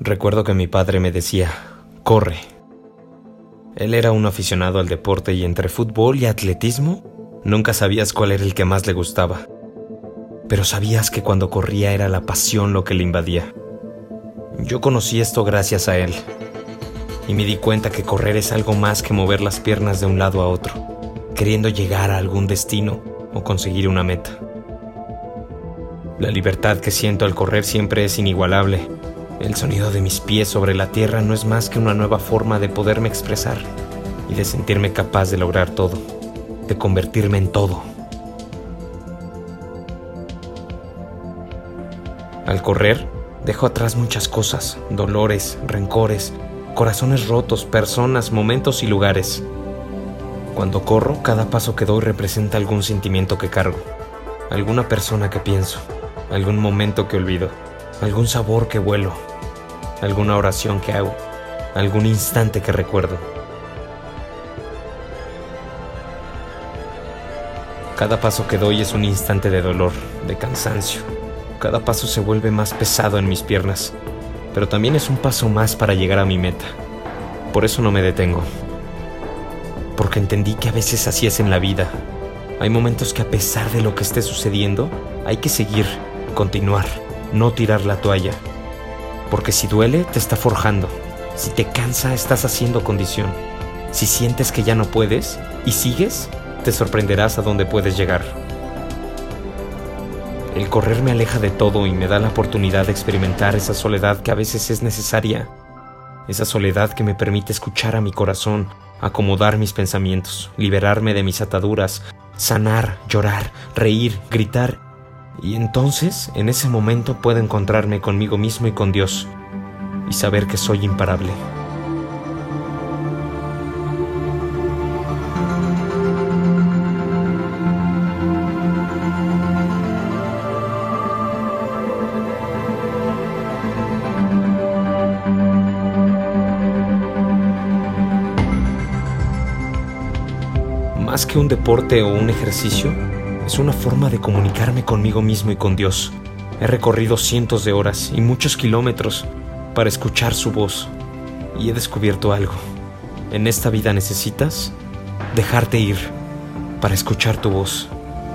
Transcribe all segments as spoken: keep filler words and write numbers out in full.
Recuerdo que mi padre me decía, corre. Él era un aficionado al deporte y entre fútbol y atletismo, nunca sabías cuál era el que más le gustaba. Pero sabías que cuando corría era la pasión lo que le invadía. Yo conocí esto gracias a él. Y me di cuenta que correr es algo más que mover las piernas de un lado a otro, queriendo llegar a algún destino o conseguir una meta. La libertad que siento al correr siempre es inigualable. El sonido de mis pies sobre la tierra no es más que una nueva forma de poderme expresar y de sentirme capaz de lograr todo, de convertirme en todo. Al correr, dejo atrás muchas cosas, dolores, rencores, corazones rotos, personas, momentos y lugares. Cuando corro, cada paso que doy representa algún sentimiento que cargo, alguna persona que pienso, algún momento que olvido, algún sabor que huelo, alguna oración que hago, algún instante que recuerdo. Cada paso que doy es un instante de dolor, de cansancio. Cada paso se vuelve más pesado en mis piernas, pero también es un paso más para llegar a mi meta. Por eso no me detengo, porque entendí que a veces así es en la vida. Hay momentos que a pesar de lo que esté sucediendo, hay que seguir, continuar, no tirar la toalla. Porque si duele, te está forjando. Si te cansa, estás haciendo condición. Si sientes que ya no puedes y sigues, te sorprenderás a dónde puedes llegar. El correr me aleja de todo y me da la oportunidad de experimentar esa soledad que a veces es necesaria. Esa soledad que me permite escuchar a mi corazón, acomodar mis pensamientos, liberarme de mis ataduras, sanar, llorar, reír, gritar. Y entonces, en ese momento puedo encontrarme conmigo mismo y con Dios, y saber que soy imparable. Más que un deporte o un ejercicio, es una forma de comunicarme conmigo mismo y con Dios. He recorrido cientos de horas y muchos kilómetros para escuchar su voz. Y he descubierto algo. En esta vida necesitas dejarte ir para escuchar tu voz.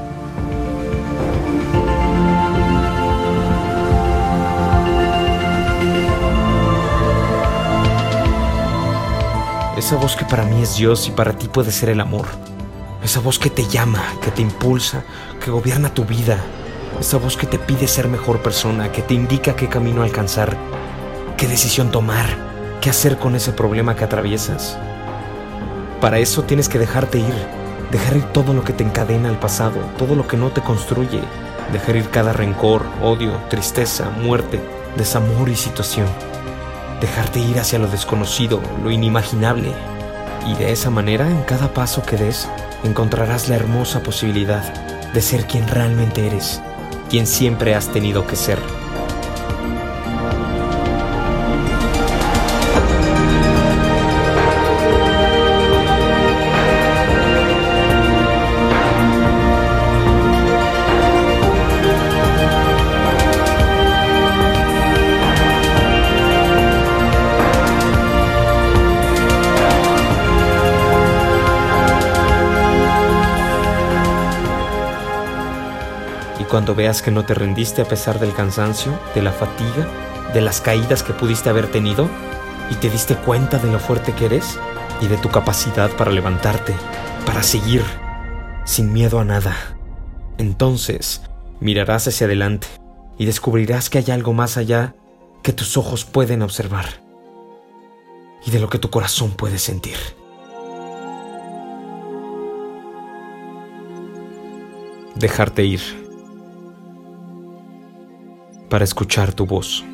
Esa voz que para mí es Dios y para ti puede ser el amor. Esa voz que te llama, que te impulsa, que gobierna tu vida. Esa voz que te pide ser mejor persona, que te indica qué camino alcanzar, qué decisión tomar, qué hacer con ese problema que atraviesas. Para eso tienes que dejarte ir, dejar ir todo lo que te encadena al pasado, todo lo que no te construye, dejar ir cada rencor, odio, tristeza, muerte, desamor y situación. Dejarte ir hacia lo desconocido, lo inimaginable. Y de esa manera, en cada paso que des, encontrarás la hermosa posibilidad de ser quien realmente eres, quien siempre has tenido que ser. Cuando veas que no te rendiste a pesar del cansancio, de la fatiga, de las caídas que pudiste haber tenido, y te diste cuenta de lo fuerte que eres y de tu capacidad para levantarte, para seguir, sin miedo a nada, entonces mirarás hacia adelante y descubrirás que hay algo más allá que tus ojos pueden observar y de lo que tu corazón puede sentir. Dejarte ir para escuchar tu voz.